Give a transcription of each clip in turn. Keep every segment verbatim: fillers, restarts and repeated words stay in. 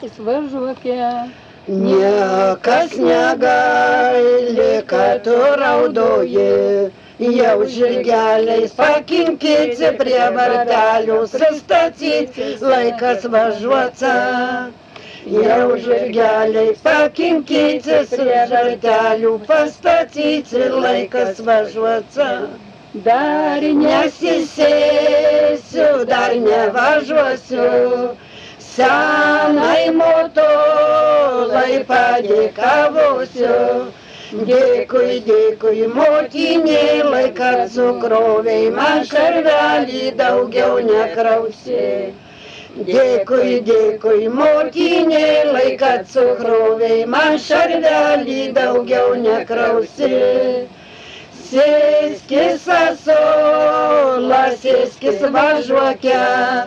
Važiuokė. Niekas negaili, kad tu raudoji, jau žirgeliais pakinkyti prie vartelių, sustatyti, laikas važiuota. Jau žirgeliais pakinkyti prie vartelių, pastatyti, laikas važiuota. Dar Nesisėsiu, dar nevažiuosiu, senai motolai padėkavosiu. Dėkui, dėkui, motinėlai, kad sukrovei man šarvelį, daugiau nekrausi. Dėkui, dėkui, motinėlai, kad sukrovei man šarvelį, daugiau nekrausi. Sėskis asola, sėskis važiuokė,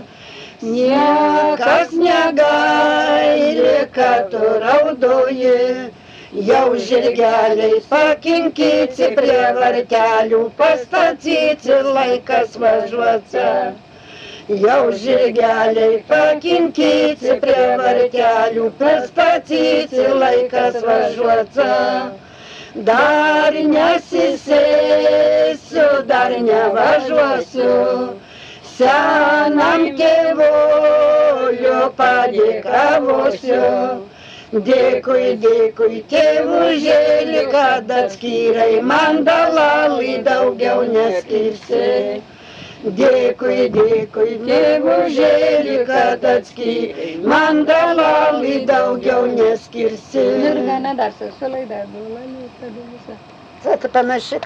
niekas negaili, kad tu raudoji, jau žirgeliais pakinkyti prie vartelių, pastatyti, laikas važiuota. Jau žirgeliai pakinkyti prie vartelių, pastatyti, laikas važiuota. Dar nesisėsiu, dar nevažiuosiu, senam tėvuliu padėkavosiu. Dėkui, dėkui, tėvužėli, kad atskyrei man dalalį, daugiau neskirsi. Dėkui, dėkui, tėvužėli, kad atskyrei man dalalį, daugiau neskirsi. Ir gana dar su laida. Tai panaši.